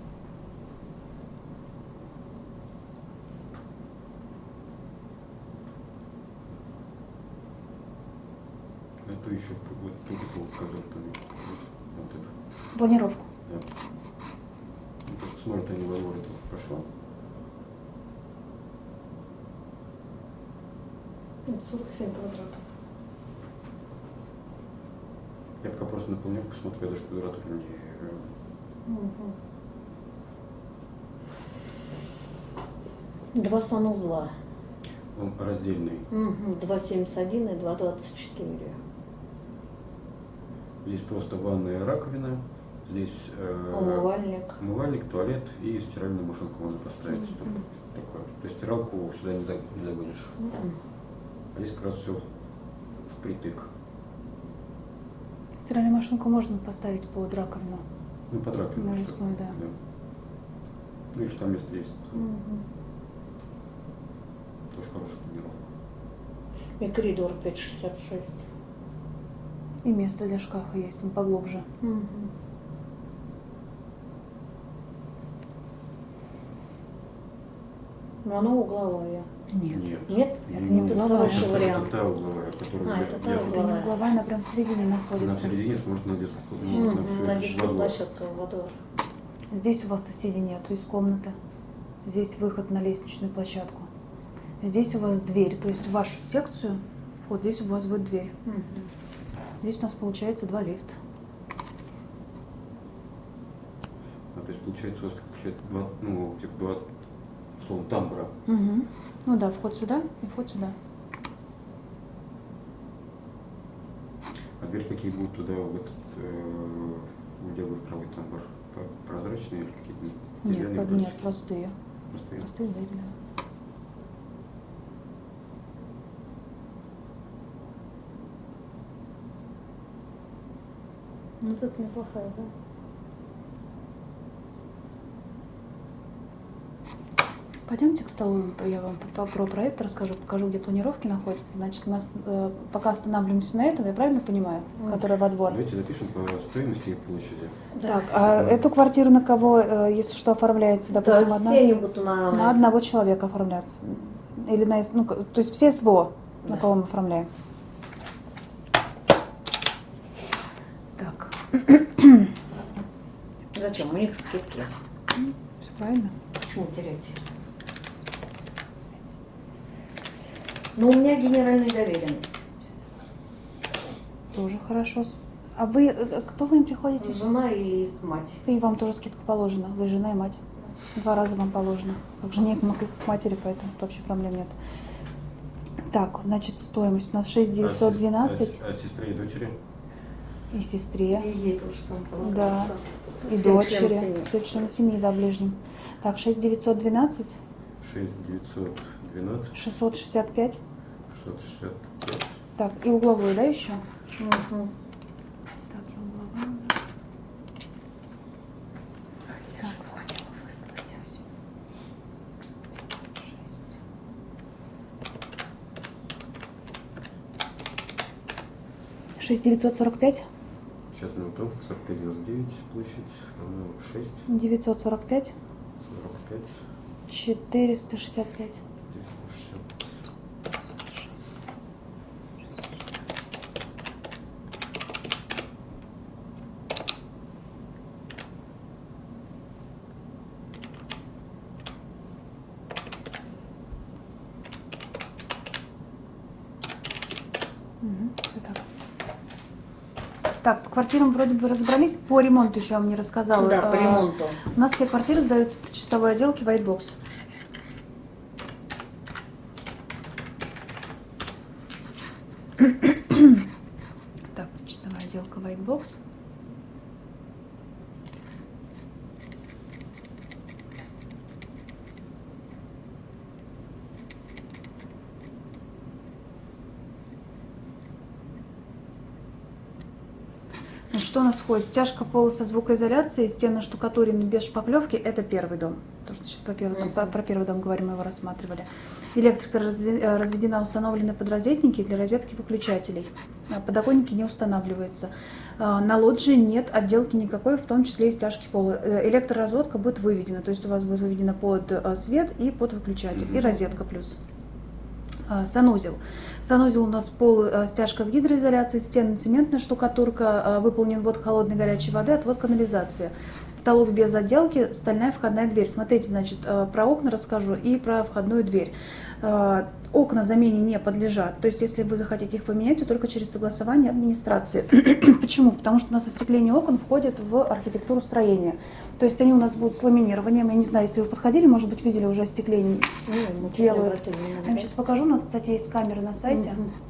Это еще вот тут показать, вот это. Планировку. Да. Ну, то, что смотрят они во двор, это хорошо. Вот 47 квадратов. Я пока просто на планировку смотрю, я даже квадратуру не... Угу. 2 санузла. Он раздельный. Угу. 2,71 и 2,24. Здесь просто ванная и раковина. Здесь умывальник, туалет и стиральную машинку можно поставить. Такое. То есть стиралку сюда не загонишь. А здесь как раз все впритык. Стиральную машинку можно поставить под раковину. Ну, под раковину. На лесную, да. Ну и что там место есть. Тоже хорошая планировка. И коридор 5,66. И место для шкафа есть, он поглубже. Но она угловая. Нет. Нет? Это не угловая. Хороший вариант. Это та угловая, которая это та вверху. Это не угловая, она прям в середине На находится. середине смотрит на детскую На детскую площадку во двор. Здесь у вас соседей нет, то есть комната. Здесь выход на лестничную площадку. Здесь у вас дверь, то есть в вашу секцию, вот здесь у вас будет дверь. Здесь у нас получается 2 лифта. получается у вас получается два, ну, типа два, условно, тамбура. Угу. Ну да, вход сюда и вход сюда. А дверь какие будут туда, в этот, в левый, правый тамбур? Прозрачные или какие-то деревянные? Нет, простые. Простые? Простые двери, да. Ну, тут неплохая, да? Пойдемте к столу, я вам про проект расскажу, покажу, где планировки находятся. Значит, мы пока останавливаемся на этом, я правильно понимаю, которая во двор? Давайте запишем по стоимости и площади. Так, а эту квартиру на кого, если что, оформляется? Допустим, Да, все они будут на одного человека оформляться? Или на, ну, то есть все СВО, на кого мы оформляем? Так. Зачем? У них скидки. Все правильно. Почему терять? Но у меня генеральная доверенность. Тоже хорошо. А вы, кто вы им приходите? Жена и мать. И вам тоже скидка положена. Вы жена и мать. 2 раза вам положено. Как жене, как матери, поэтому вообще проблем нет. Так, значит, стоимость у нас 6912. А сестре и дочери? И сестре. И ей тоже сам Да. И дочери. Всем членам семьи, да, ближним. Так, 6912. 6912. 665. 665. Так, и угловую, да, еще? Угу. Так, и угловую. Так, хотела выслать. 6945. Сейчас минуту. 45,99 площадь. 6. 945. 45. 465. 460. Все так. Так, по квартирам вроде бы разобрались, по ремонту еще я вам не рассказала. Да, по ремонту. У нас все квартиры сдаются по часовой отделке White Box. Так, часовая отделка White Box. Что у нас входит? Стяжка пола со звукоизоляцией, стены штукатурены без шпаклевки. Это первый дом. То, что сейчас про первый дом говорим, мы его рассматривали. Электрика разведена, установлены подрозетники для розетки выключателей. Подоконники не устанавливаются. На лоджии нет отделки никакой, в том числе и стяжки пола. Электроразводка будет выведена, то есть у вас будет выведена под свет и под выключатель, и розетка плюс. Санузел. Санузел у нас пол, стяжка с гидроизоляцией, стены цементная штукатурка, выполнен ввод холодной горячей воды, отвод канализации. Потолок без отделки, стальная входная дверь. Смотрите, значит, про окна расскажу и про входную дверь. Окна замене не подлежат, то есть если вы захотите их поменять, то только через согласование администрации. Почему? Потому что у нас остекление окон входит в архитектуру строения. То есть они у нас будут с ламинированием. Я не знаю, если вы подходили, может быть, видели уже остекление. Делают. Я вам сейчас покажу. У нас, кстати, есть камеры на сайте.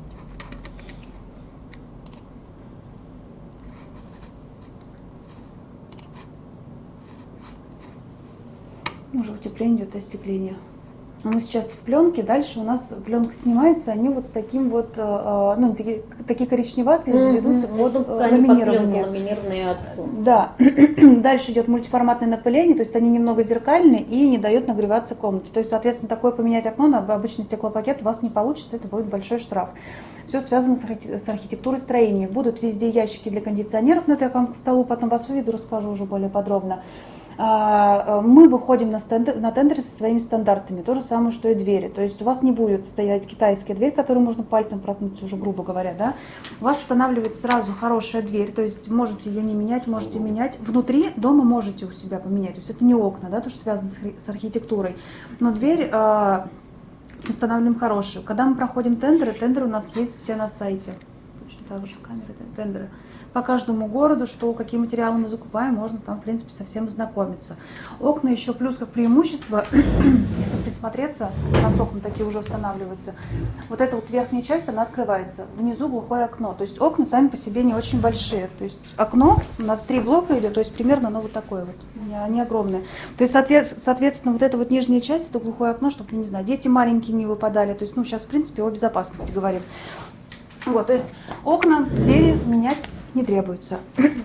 Уже утепление идет, остекление. Оно сейчас в пленке, дальше у нас пленка снимается, они вот с таким вот, ну, такие коричневатые, ведутся под ламинирование. Ламинированные от солнца. Да. Дальше идет мультиформатное напыление, то есть они немного зеркальные и не дают нагреваться комнате. То есть, соответственно, такое поменять окно на обычный стеклопакет у вас не получится, это будет большой штраф. Все связано с архитектурой строения. Будут везде ящики для кондиционеров, но это я вам к столу потом вас выведу, расскажу уже более подробно. Мы выходим на тендеры со своими стандартами, то же самое, что и двери. То есть у вас не будет стоять китайская дверь, которую можно пальцем проткнуть, уже грубо говоря, да. У вас устанавливается сразу хорошая дверь, то есть можете ее не менять, можете менять. Внутри дома можете у себя поменять, то есть это не окна, да, то, что связано с архитектурой. Но дверь устанавливаем хорошую. Когда мы проходим тендеры у нас есть все на сайте. точно так же, камеры, тендеры. По каждому городу, что какие материалы мы закупаем, можно там, в принципе, совсем ознакомиться. Окна еще плюс как преимущество, если присмотреться, у нас окна такие уже устанавливаются, вот эта вот верхняя часть, она открывается, внизу глухое окно, то есть окна сами по себе не очень большие, то есть окно, у нас 3 блока идет, то есть примерно оно вот такое вот, они огромные. То есть, соответственно, вот эта вот нижняя часть, это глухое окно, чтобы, не знаю, дети маленькие не выпадали, то есть, ну, сейчас, в принципе, о безопасности говорим. Вот, то есть окна, двери менять не требуется.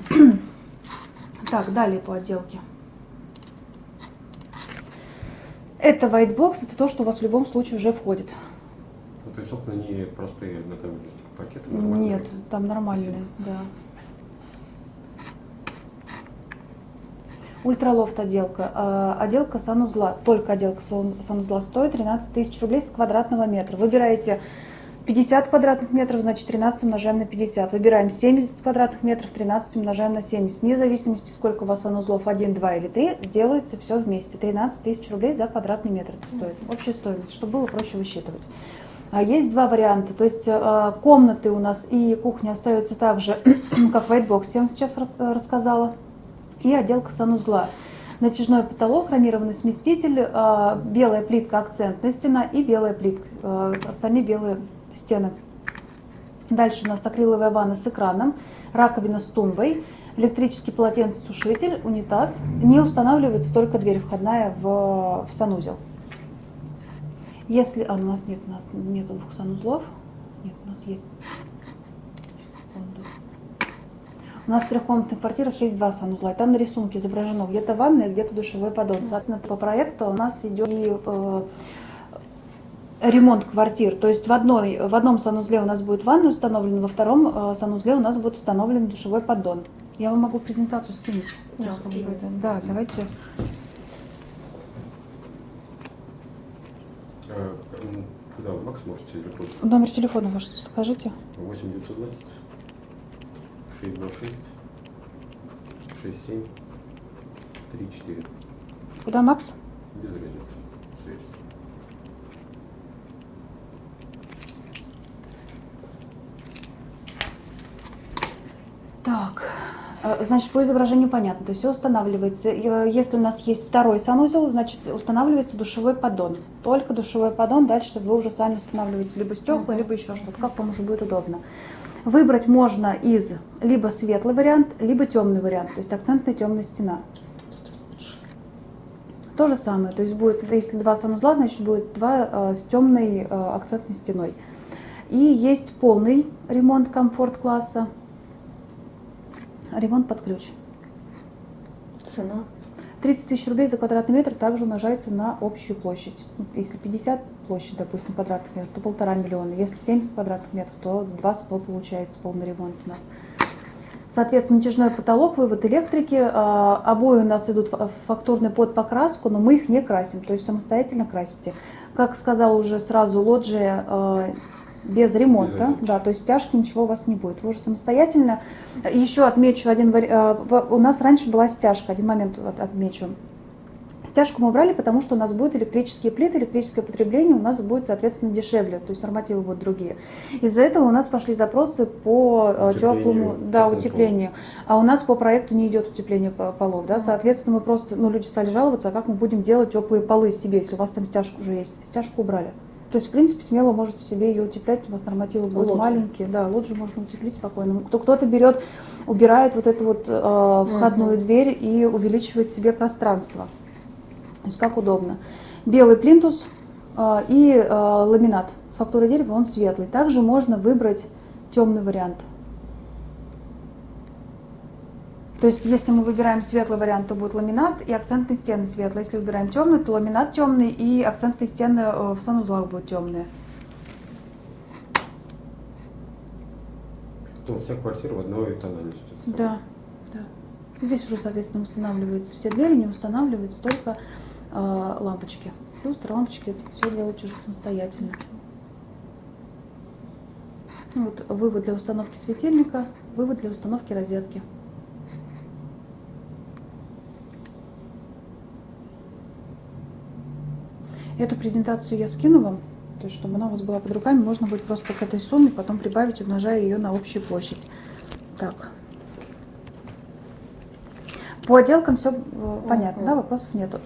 Так, далее по отделке. Это white box, это то, что у вас в любом случае уже входит. Ну, то есть окна не простые однотонные пакеты? Нет, там нормальные, да. Ультралофт отделка. Отделка санузла, только отделка санузла стоит 13 тысяч рублей с квадратного метра. Выбираете 50 квадратных метров, значит 13 умножаем на 50. Выбираем 70 квадратных метров, 13 умножаем на 70. Вне зависимости, сколько у вас санузлов, 1, 2 или 3, делается все вместе. 13 тысяч рублей за квадратный метр это стоит. Общая стоимость, чтобы было проще высчитывать. Есть два варианта, то есть комнаты у нас и кухня остаются так же, как white box, я вам сейчас рассказала. И отделка санузла. Натяжной потолок, хромированный сместитель, белая плитка, акцентная стена и белая плитка, остальные белые стены. Дальше у нас акриловая ванна с экраном, раковина с тумбой, электрический полотенцесушитель, унитаз. Не устанавливается только дверь входная в санузел. Если... у нас нет двух санузлов. Нет, у нас есть... У нас в трехкомнатных квартирах есть 2 санузла, и там на рисунке изображено где-то ванная, где-то душевой поддон. Соответственно, по проекту у нас идет и ремонт квартир. То есть в одном санузле у нас будет ванна установлена, во втором санузле у нас будет установлен душевой поддон. Я вам могу презентацию скинуть. Да, давайте. Куда вы, Макс, можете телефон? Номер телефона ваш скажите. 8 920 626 67 34. Куда, Макс? Без разницы. Свяжитесь. Так, значит, по изображению понятно, то есть все устанавливается. Если у нас есть второй санузел, значит, устанавливается душевой поддон. Только душевой поддон, дальше вы уже сами устанавливаете либо стекла, либо еще что-то, как вам уже будет удобно. Выбрать можно из либо светлый вариант, либо темный вариант, то есть акцентная темная стена. То же самое, то есть будет, если 2 санузла, значит будет 2 с темной акцентной стеной. И есть полный ремонт комфорт-класса, ремонт под ключ. Цена? 30 тысяч рублей за квадратный метр также умножается на общую площадь. Если 50 площадь, допустим, квадратных метров, то 1,5 миллиона. Если 70 квадратных метров, то 2,100 получается полный ремонт у нас. Соответственно, натяжной потолок, вывод электрики. Обои у нас идут фактурные под покраску, но мы их не красим, то есть самостоятельно красите. Как сказала уже сразу, лоджия без ремонта, да, то есть стяжки ничего у вас не будет. Вы уже самостоятельно. Еще отмечу один вариант. У нас раньше была стяжка, один момент отмечу. Стяжку мы убрали, потому что у нас будут электрические плиты, электрическое потребление у нас будет, соответственно, дешевле, то есть нормативы будут другие. Из-за этого у нас пошли запросы по теплому, да, утеплению. А у нас по проекту не идет утепление полов, да, соответственно, мы просто, люди стали жаловаться, а как мы будем делать теплые полы себе, если у вас там стяжка уже есть. Стяжку убрали. То есть, в принципе, смело можете себе ее утеплять, у вас нормативы будут маленькие. Да, лоджию можно утеплить спокойно. Кто-то берет, убирает вот эту вот входную дверь и увеличивает себе пространство. То есть, как удобно. Белый плинтус и ламинат с фактурой дерева, он светлый. Также можно выбрать темный вариант. То есть, если мы выбираем светлый вариант, то будет ламинат и акцентные стены светлые. Если выбираем темный, то ламинат темный и акцентные стены в санузлах будут темные. То вся квартира в одной тональности. Да, да. Здесь уже, соответственно, устанавливаются все двери, не устанавливаются только лампочки. Люстра, лампочки, это все делать уже самостоятельно. Вот вывод для установки светильника, вывод для установки розетки. Эту презентацию я скину вам То есть, чтобы она у вас была под руками, можно будет просто к этой сумме потом прибавить, умножая ее на общую площадь. Так. По отделкам все понятно, да? Вопросов нету.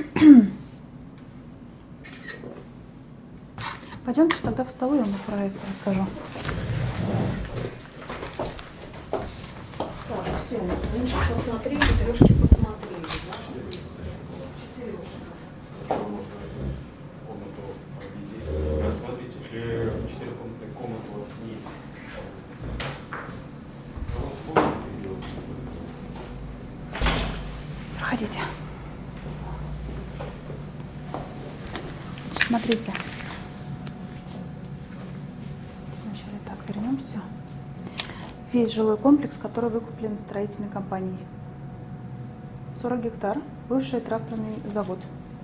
Пойдемте тогда к столу, я вам про это расскажу. Так, все, мышки посмотрели, трешки посмотрели, да? Смотрите, если 4-комнатная комната у вас не есть. Проходите. Значит, смотрите. Вначале так, вернемся. Весь жилой комплекс, который выкуплен строительной компанией. 40 гектар, бывший тракторный завод.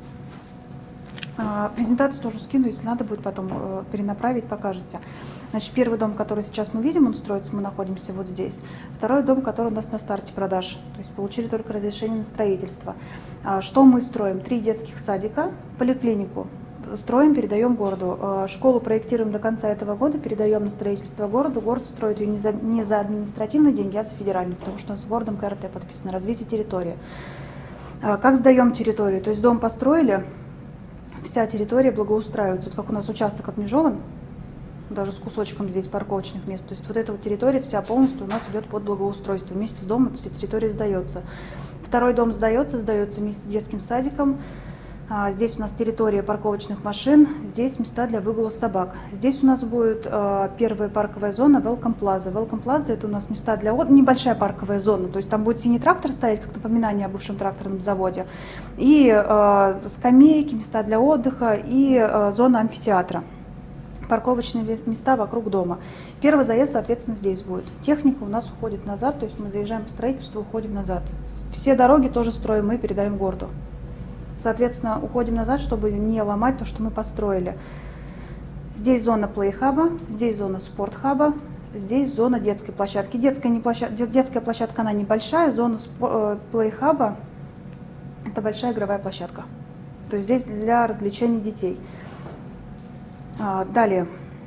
Презентацию тоже скину, если надо будет потом перенаправить, покажете. Значит, первый дом, который сейчас мы видим, он строится, мы находимся вот здесь. Второй дом, который у нас на старте продаж, то есть получили только разрешение на строительство. Что мы строим? 3 детских садика, поликлинику. Строим, передаем городу. Школу проектируем до конца этого года, передаем на строительство городу. Город строит ее не за административные деньги, а за федеральные, потому что у нас с городом КРТ подписано развитие территории. Как сдаем территорию? То есть дом построили, вся территория благоустраивается. Вот как у нас участок отмежован, даже с кусочком здесь парковочных мест. То есть вот эта вот территория вся полностью у нас идет под благоустройство. Вместе с домом вся территория сдается. Второй дом сдается вместе с детским садиком. Здесь у нас территория парковочных машин, здесь места для выгула собак. Здесь у нас будет первая парковая зона Welcome Plaza. Welcome Plaza — это у нас места для отдыха, небольшая парковая зона. То есть там будет синий трактор стоять, как напоминание о бывшем тракторном заводе. И скамейки, места для отдыха и зона амфитеатра. Парковочные места вокруг дома. Первый заезд, соответственно, здесь будет. Техника у нас уходит назад, то есть мы заезжаем по строительству, уходим назад. Все дороги тоже строим мы, передаем городу. Соответственно, уходим назад, чтобы не ломать то, что мы построили. Здесь зона плейхаба, здесь зона спортхаба, здесь зона детской площадки. Детская площадка, она небольшая, зона плейхаба — это большая игровая площадка. То есть здесь для развлечений детей. Далее.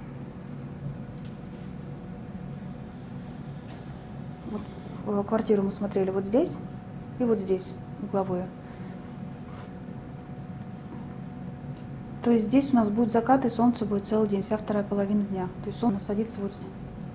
Вот, квартиру мы смотрели вот здесь и вот здесь, угловую. То есть здесь у нас будет закат, и солнце будет целый день, вся вторая половина дня. То есть солнце садится вот здесь.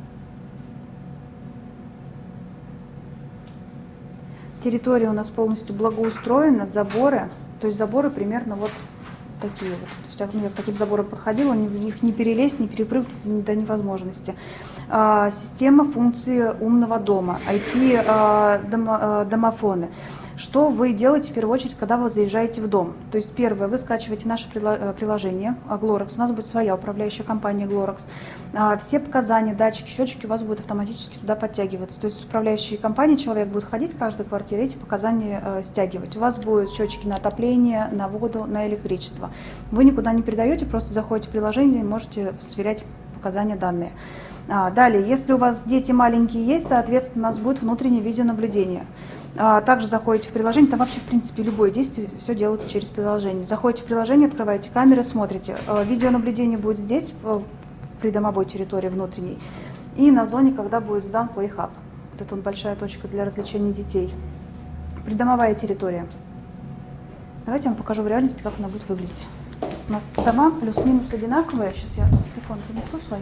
Территория у нас полностью благоустроена, заборы. То есть заборы примерно вот такие вот. То есть я к таким заборам подходила, их не перелезть, не перепрыгнуть до невозможности. Система функции умного дома, IP-домофоны. Что вы делаете в первую очередь, когда вы заезжаете в дом? То есть первое, вы скачиваете наше приложение Glorex, у нас будет своя управляющая компания Glorex. Все показания, датчики, счетчики у вас будут автоматически туда подтягиваться. То есть с управляющей компанией человек будет ходить в каждой квартире, эти показания стягивать. У вас будут счетчики на отопление, на воду, на электричество. Вы никуда не передаете, просто заходите в приложение и можете сверять показания, данные. Далее, если у вас дети маленькие есть, соответственно, у нас будет внутреннее видеонаблюдение. Также заходите в приложение, там вообще, в принципе, любое действие, все делается через приложение. Заходите в приложение, открываете камеры, смотрите. Видеонаблюдение будет здесь, при домовой территории внутренней, и на зоне, когда будет сдан плейхаб. Вот это большая точка для развлечений детей. Придомовая территория. Давайте я вам покажу в реальности, как она будет выглядеть. У нас дома плюс-минус одинаковые. Сейчас я телефон принесу свой.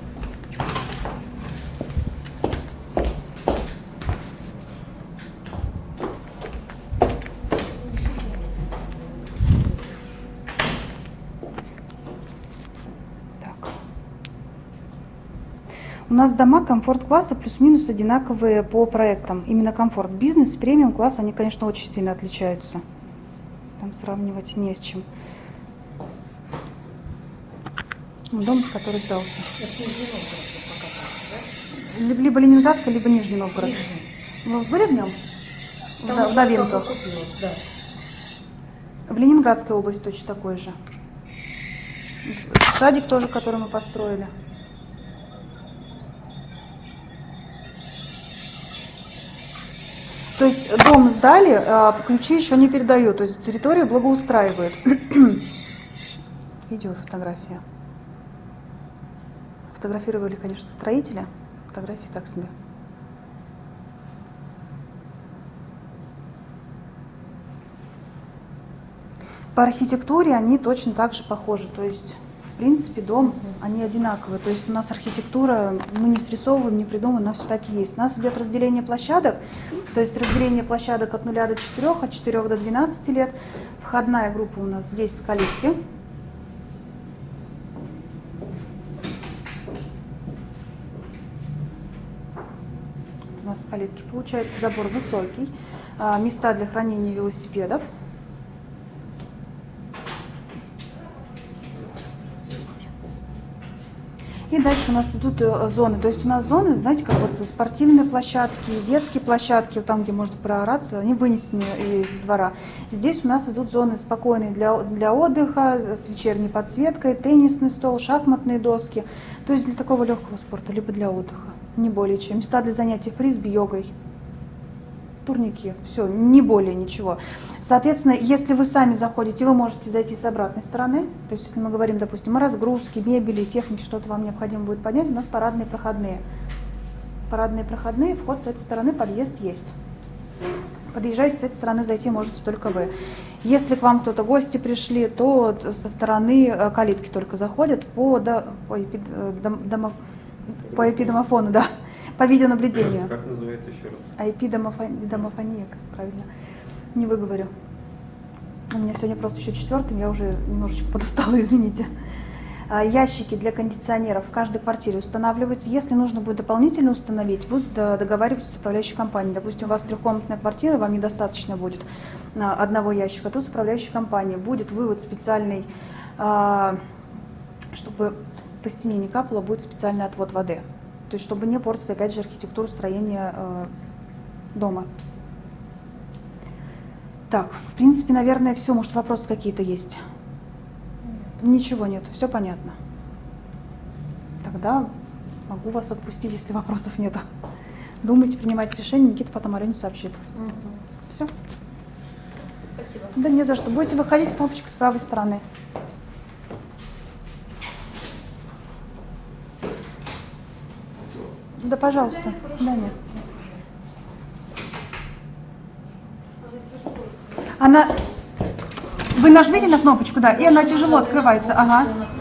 У нас дома комфорт-класса плюс-минус одинаковые по проектам. Именно комфорт. Бизнес, премиум-класс, они, конечно, очень сильно отличаются. Там сравнивать не с чем. Дом, который сдался. Либо Ленинградская, либо Нижний Новгород. Вы были в нем? В Новинках? Да. В Ленинградской области точно такой же. Садик тоже, который мы построили. То есть дом сдали, а ключи еще не передают, то есть территорию благоустраивают. Видео, фотография. сфотографировали, конечно, строители. Фотографии так себе. По архитектуре они точно так же похожи. То есть, в принципе, дом, они одинаковые. То есть у нас архитектура, мы не срисовываем, не придумываем, у нас все так и есть. У нас идет разделение площадок, то есть разделение площадок от 0 до 4, от 4 до 12 лет. Входная группа у нас здесь с калитки. У нас с калитки получается забор высокий. Места для хранения велосипедов. И дальше у нас идут зоны. То есть у нас зоны, знаете, как вот спортивные площадки, детские площадки, там, где можно проораться, они вынесены из двора. Здесь у нас идут зоны спокойные для отдыха, с вечерней подсветкой, теннисный стол, шахматные доски. То есть для такого легкого спорта, либо для отдыха, не более чем. Места для занятий фрисби, йогой. Турники, все, не более ничего. Соответственно, если вы сами заходите, вы можете зайти с обратной стороны. То есть, если мы говорим, допустим, о разгрузке, мебели, технике, что-то вам необходимо будет поднять, у нас парадные проходные. Парадные проходные, вход с этой стороны, подъезд есть. Подъезжаете с этой стороны, зайти можете только вы. Если к вам кто-то гости пришли, то со стороны калитки только заходят по IP-домофону, да. По видеонаблюдению. Как называется еще раз? IP-домофония, как правильно. Не выговорю. У меня сегодня просто еще 4-м, я уже немножечко подустала, извините. Ящики для кондиционеров в каждой квартире устанавливаются. Если нужно будет дополнительно установить, будут договариваться с управляющей компанией. Допустим, у вас 3-комнатная квартира, вам недостаточно будет одного ящика, то с управляющей компанией будет вывод специальный, чтобы по стене не капало, будет специальный отвод воды. То есть, чтобы не портить, опять же, архитектуру строения дома. Так, в принципе, наверное, все. Может, вопросы какие-то есть? Ничего нет, все понятно. Тогда могу вас отпустить, если вопросов нет. Думайте, принимайте решение, Никита потом Алене сообщит. Все? Спасибо. Да не за что. Будете выходить, кнопочка с правой стороны. Да, пожалуйста, до свидания. Она... Вы нажмите на кнопочку, да, и она тяжело открывается. Ага.